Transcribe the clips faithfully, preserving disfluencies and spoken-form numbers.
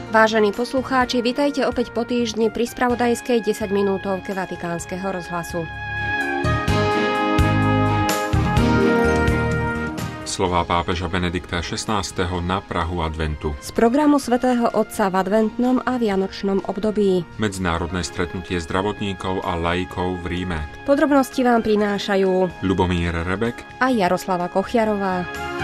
Vážení poslucháči, vitajte opäť po týždni pri spravodajskej desaťminútovke Vatikánskeho rozhlasu. Slová pápeža Benedikta šestnásteho na prahu adventu. Z programu svätého Otca v adventnom a vianočnom období. Medzinárodné stretnutie zdravotníkov a laikov v Ríme. Podrobnosti vám prinášajú Ľubomír Rebek a Jaroslava Kochiarová.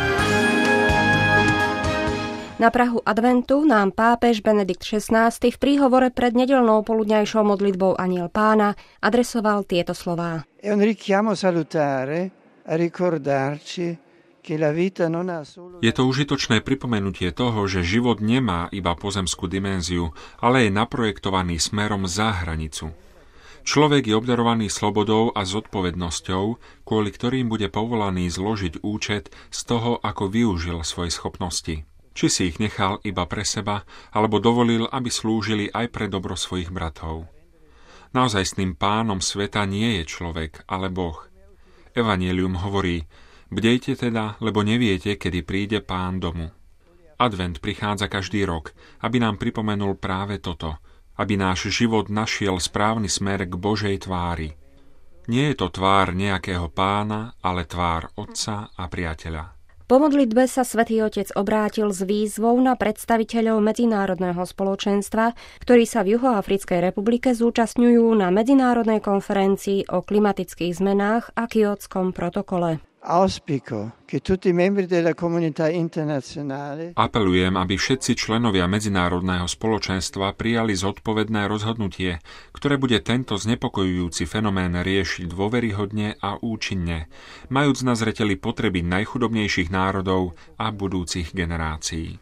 Na prahu adventu nám pápež Benedikt šestnásty v príhovore pred nedeľnou poludňajšou modlitbou Anjel Pána adresoval tieto slová. È un richiamo salutare a ricordarci che la vita non ha solo... Je to užitočné pripomenutie toho, že život nemá iba pozemskú dimenziu, ale je naprojektovaný smerom za hranicu. Človek je obdarovaný slobodou a zodpovednosťou, kvôli ktorým bude povolaný zložiť účet z toho, ako využil svoje schopnosti. Či si ich nechal iba pre seba, alebo dovolil, aby slúžili aj pre dobro svojich bratov. Naozajstným pánom sveta nie je človek, ale Boh. Evanjelium hovorí: bdejte teda, lebo neviete, kedy príde Pán domu. Advent prichádza každý rok, aby nám pripomenul práve toto, aby náš život našiel správny smer k Božej tvári. Nie je to tvár nejakého pána, ale tvár Otca a priateľa. Po modlitbe sa Svätý Otec obrátil s výzvou na predstaviteľov medzinárodného spoločenstva, ktorí sa v Juhoafrickej republike zúčastňujú na medzinárodnej konferencii o klimatických zmenách a Kjótskom protokole. Auspico che tutti i membri della comunità internazionale Apelujem, aby všetci členovia medzinárodného spoločenstva prijali zodpovedné rozhodnutie, ktoré bude tento znepokojujúci fenomén riešiť dôveryhodne a účinne, majúc na zreteli potreby najchudobnejších národov a budúcich generácií.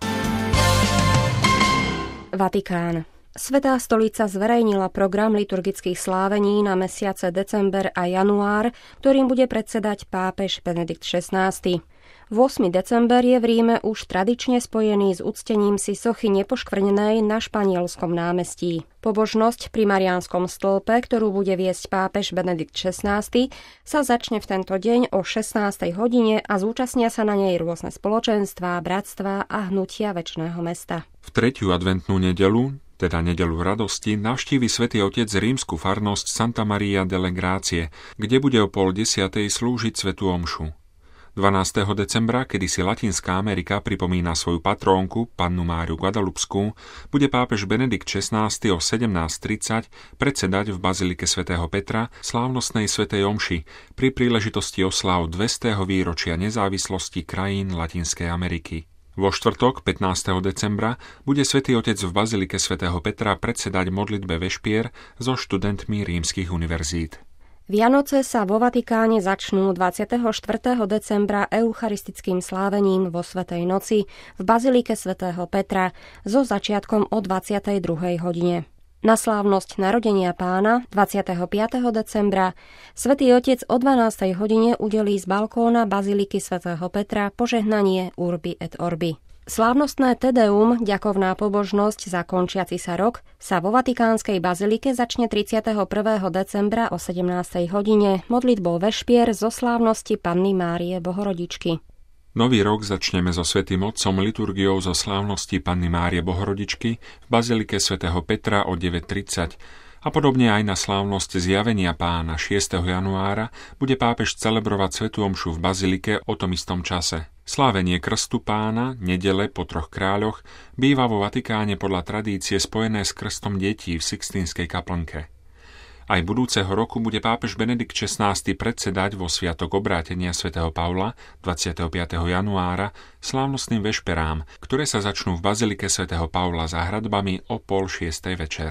Vatikán. Svätá stolica zverejnila program liturgických slávení na mesiace december a január, ktorým bude predsedať pápež Benedikt šestnásty. ôsmy december je v Ríme už tradične spojený s uctením si sochy nepoškvrnenej na Španielskom námestí. Pobožnosť pri Mariánskom stĺpe, ktorú bude viesť pápež Benedikt šestnásty, sa začne v tento deň o šestnástej hodine a zúčastnia sa na nej rôzne spoločenstvá, bratstvá a hnutia Večného mesta. V tretiu adventnú nedeľu, teda nedeľu radosti, navštívi Svätý Otec rímsku farnosť Santa Maria delle Grazie, kde bude o pol desiatej slúžiť svätú omšu. dvanásteho decembra, kedy si Latinská Amerika pripomína svoju patrónku, Pannu Máriu Guadalupskú, bude pápež Benedikt šestnásty o sedemnásť tridsať predsedať v bazilike svätého Petra slávnostnej svätej omši pri príležitosti osláv dvestého výročia nezávislosti krajín Latinskej Ameriky. Vo štvrtok, pätnásteho decembra, bude Svätý Otec v bazilike svätého Petra predsedať modlitbe vešpier so študentmi rímskych univerzít. Vianoce sa vo Vatikáne začnú dvadsiateho štvrtého decembra eucharistickým slávením vo Svätej noci v bazilike svätého Petra so začiatkom o dvadsiatej druhej hodine. Na slávnosť narodenia Pána dvadsiateho piateho decembra Svätý Otec o dvanástej hodine udelí z balkóna baziliky svätého Petra požehnanie Urbi et Orbi. Slávnostné Tedeum, ďakovná pobožnosť za končiaci sa rok, sa vo Vatikánskej bazilike začne tridsiateho prvého decembra o sedemnástej hodine modlitbou vešpier zo slávnosti Panny Márie Bohorodičky. Nový rok začneme so Svätým Otcom liturgiou zo slávnosti Panny Márie Bohorodičky v bazilike svätého Petra o deväť tridsať a podobne aj na slávnosť Zjavenia Pána šiesteho januára bude pápež celebrovať svätú omšu v bazilike o tom istom čase. Slávenie Krstu Pána, nedele po troch kráľoch, býva vo Vatikáne podľa tradície spojené s krstom detí v Sixtínskej kaplnke. Aj budúceho roku bude pápež Benedikt šestnásty predsedať vo sviatok obrátenia svätého Pavla dvadsiateho piateho januára slávnostným vešperám, ktoré sa začnú v bazilike svätého Pavla za hradbami o pol šiestej večer.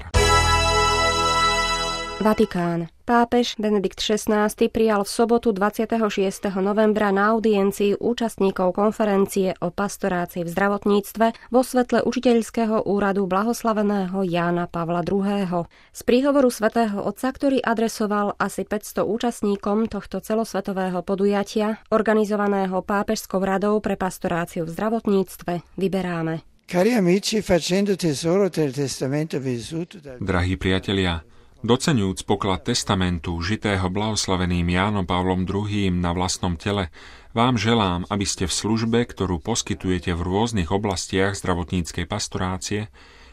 Vatikán. Pápež Benedikt šestnásty prijal v sobotu dvadsiateho šiesteho novembra na audiencii účastníkov konferencie o pastorácii v zdravotníctve vo svetle učiteľského úradu blahoslaveného Jána Pavla druhého. Z príhovoru svätého Otca, ktorý adresoval asi päťsto účastníkom tohto celosvetového podujatia, organizovaného Pápežskou radou pre pastoráciu v zdravotníctve, vyberáme. Cari amici, facendo tesoro del testamento vissuto dal... Drahí priatelia, doceňujúc poklad testamentu, žitého blahoslaveným Jánom Pavlom druhým na vlastnom tele, vám želám, aby ste v službe, ktorú poskytujete v rôznych oblastiach zdravotníckej pastorácie,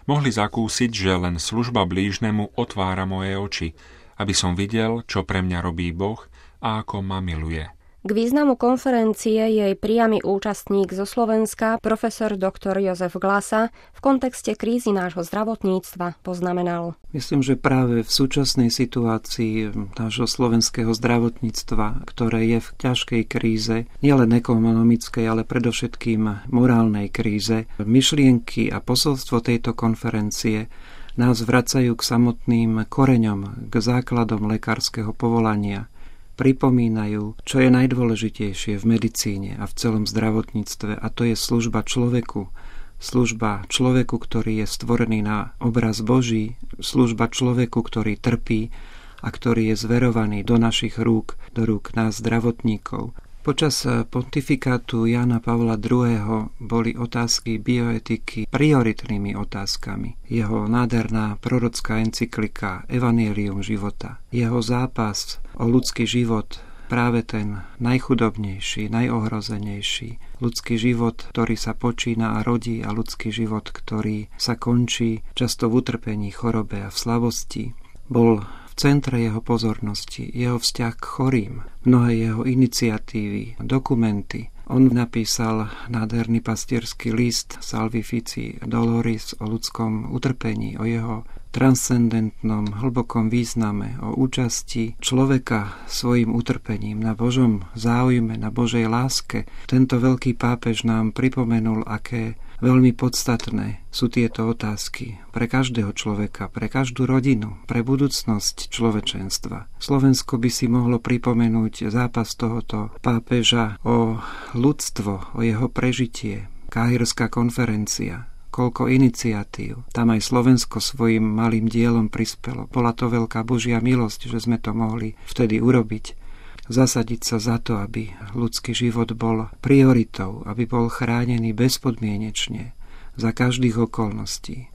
Mohli zakúsiť, že len služba blížnemu otvára moje oči, aby som videl, čo pre mňa robí Boh a ako ma miluje. K významu konferencie jej priamy účastník zo Slovenska, profesor doktor Jozef Glasa, v kontexte krízy nášho zdravotníctva poznamenal. Myslím, že práve v súčasnej situácii nášho slovenského zdravotníctva, ktoré je v ťažkej kríze, nielen ekonomickej, ale predovšetkým morálnej kríze, myšlienky a posolstvo tejto konferencie nás vracajú k samotným koreňom, k základom lekárskeho povolania. Pripomínajú, čo je najdôležitejšie v medicíne a v celom zdravotníctve, a to je služba človeku. Služba človeku, ktorý je stvorený na obraz Boží, služba človeku, ktorý trpí a ktorý je zverovaný do našich rúk, do rúk nás zdravotníkov. Počas pontifikátu Jána Pavla druhého. boli otázky bioetiky prioritnými otázkami. Jeho nádherná prorocká encyklika Evangelium života, jeho zápas o ľudský život, práve ten najchudobnejší, najohrozenejší, ľudský život, ktorý sa počína a rodí, a ľudský život, ktorý sa končí často v utrpení, chorobe a v slabosti, bol v centre jeho pozornosti, jeho vzťah k chorým, mnohé jeho iniciatívy, dokumenty. On napísal nádherný pastierský list Salvifici Doloris o ľudskom utrpení, o jeho transcendentnom, hlbokom význame, o účasti človeka svojim utrpením na Božom záujme, na Božej láske. Tento veľký pápež nám pripomenul, aké veľmi podstatné sú tieto otázky pre každého človeka, pre každú rodinu, pre budúcnosť človečenstva. Slovensko by si mohlo pripomenúť zápas tohoto pápeža o ľudstvo, o jeho prežitie. Káhirská konferencia, koľko iniciatív. Tam aj Slovensko svojim malým dielom prispelo. Bola to veľká Božia milosť, že sme to mohli vtedy urobiť. Zasadiť sa za to, aby ľudský život bol prioritou, aby bol chránený bezpodmienečne za každých okolností.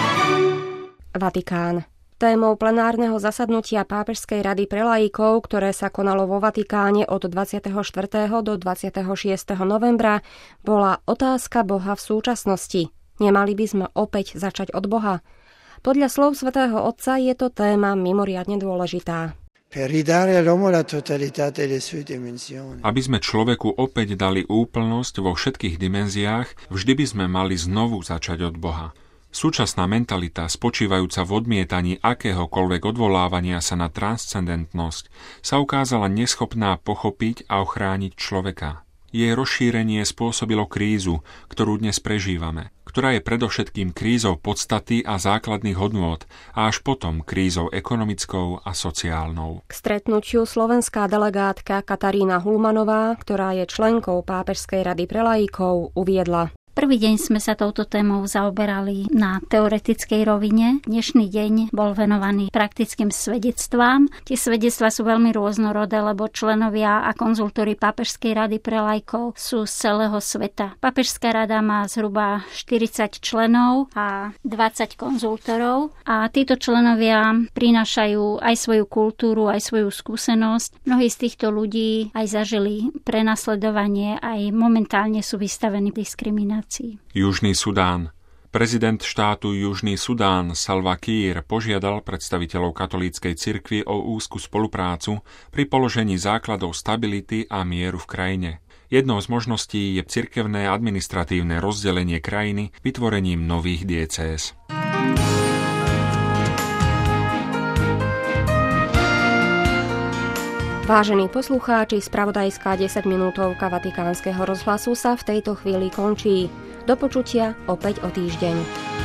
Vatikán. Témou plenárneho zasadnutia Pápežskej rady pre laikov, ktoré sa konalo vo Vatikáne od dvadsiateho štvrtého do dvadsiateho šiesteho novembra, bola otázka Boha v súčasnosti. Nemali by sme opäť začať od Boha? Podľa slov svätého Otca je to téma mimoriadne dôležitá. Aby sme človeku opäť dali úplnosť vo všetkých dimenziách, vždy by sme mali znovu začať od Boha. Súčasná mentalita, spočívajúca v odmietaní akéhokoľvek odvolávania sa na transcendentnosť, sa ukázala neschopná pochopiť a ochrániť človeka. Jej rozšírenie spôsobilo krízu, ktorú dnes prežívame, ktorá je predovšetkým krízou podstaty a základných hodnôt a až potom krízou ekonomickou a sociálnou. K stretnutiu slovenská delegátka Katarína Hulmanová, ktorá je členkou Pápežskej rady pre laikov, uviedla: Prvý deň sme sa touto témou zaoberali na teoretickej rovine. Dnešný deň bol venovaný praktickým svedectvám. Tie svedectvá sú veľmi rôznorodé, lebo členovia a konzultori Pápežskej rady pre laikov sú z celého sveta. Pápežská rada má zhruba štyridsať členov a dvadsať konzultorov a títo členovia prinášajú aj svoju kultúru, aj svoju skúsenosť. Mnohí z týchto ľudí aj zažili prenasledovanie, aj momentálne sú vystavení diskriminácii. Južný Sudán. Prezident štátu Južný Sudán Salva Kiir požiadal predstaviteľov katolíckej cirkvi o úzku spoluprácu pri položení základov stability a mieru v krajine. Jednou z možností je cirkevné administratívne rozdelenie krajiny vytvorením nových diecéz. Vážení poslucháči, spravodajská desaťminútovka Vatikánskeho rozhlasu sa v tejto chvíli končí. Do počutia opäť o týždeň.